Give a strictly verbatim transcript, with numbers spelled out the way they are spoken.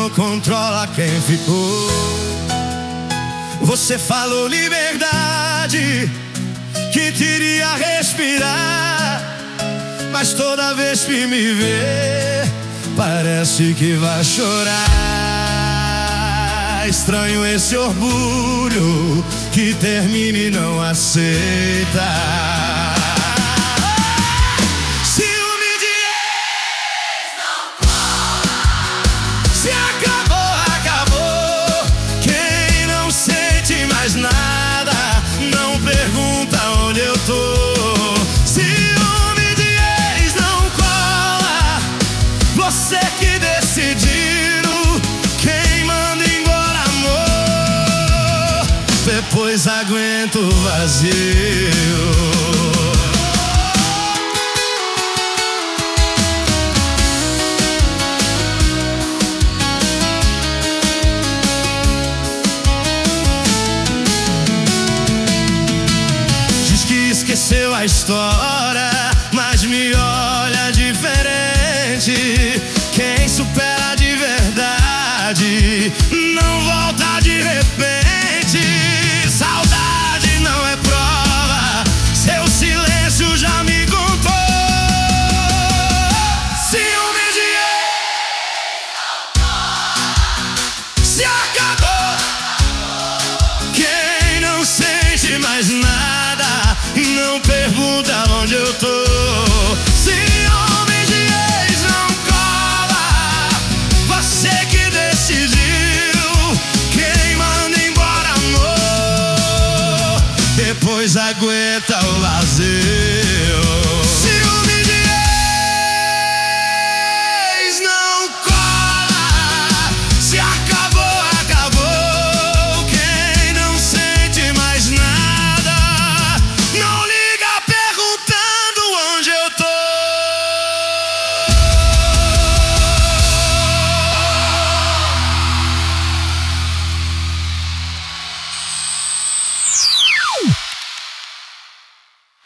amor controla quem ficou. Você falou liberdade, que teria respirar, mas toda vez que me vê, parece que vai chorar. Estranho esse orgulho que termina e não aceita. Ciúme de ex não cola. Se acabou, acabou. Quem não sente mais nada não pergunta onde eu tô. Ciúme de ex não cola. Você que decidiu. Quem manda embora amor, depois aguenta o vazio. Diz que esqueceu a história, mas me olha diferente. Quem supera de verdade não volta de repente.